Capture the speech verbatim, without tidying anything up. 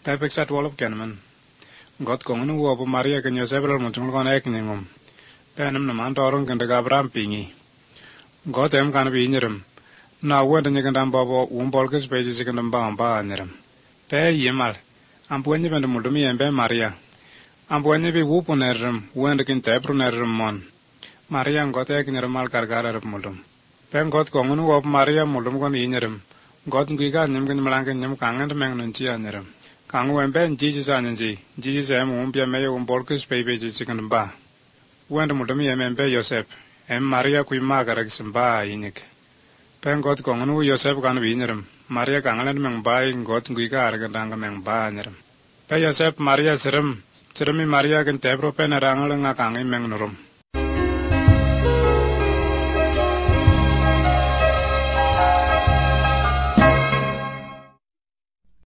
Pe peksat wolop kenman. Got kongen wo po Maria ken Yosef lal mutung kon ek ningom. Pe nam naman torong ken daga Abraham pingi. Got em kan bi nyiram. Na wenda nyekandam babo umbol kes pe jisikandam ba amba nyiram. Pe yemal. Ampuenye bende mulumi embe Maria. Ampuenye bi wupo nerrim wenda kin tepru nerrim mon. Maria got ek nyiramal kargara rap mulum. Pe got kongen wo po Maria mulum kon inyiram. Got ngiga nyam ken malangken nyam kangen meng nunchi aniram. Kangu embe Jesus ananji. Jesus em umpia meye umbol kes pe pe jisikandam ba. Wenda mulumi embe Yosef. Em Maria kui magarak simba inik. Pen got kongen Yosef kan winyeram. Maria kangalan meng bai got nguika argandanga meng ba niram. Pe Yosef Maria siram. Sirami Maria ken tebro pen arangal nga kangi meng nurum.